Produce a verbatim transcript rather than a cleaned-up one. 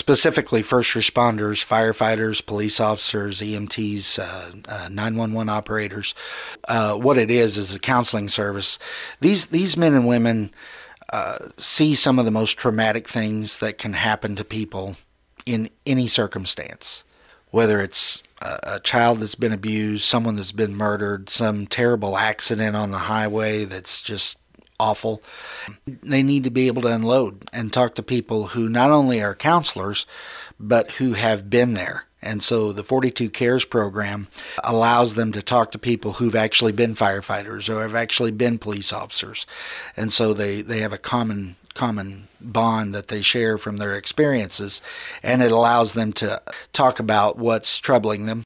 specifically first responders, firefighters, police officers, E M Ts, uh, uh, nine one one operators. Uh, what it is is a counseling service. These these men and women uh, see some of the most traumatic things that can happen to people in any circumstance, whether it's a, a child that's been abused, someone that's been murdered, some terrible accident on the highway that's just awful. They need to be able to unload and talk to people who not only are counselors, but who have been there. And so the forty-two cares program allows them to talk to people who've actually been firefighters or have actually been police officers. And so they, they have a common common bond that they share from their experiences, and it allows them to talk about what's troubling them.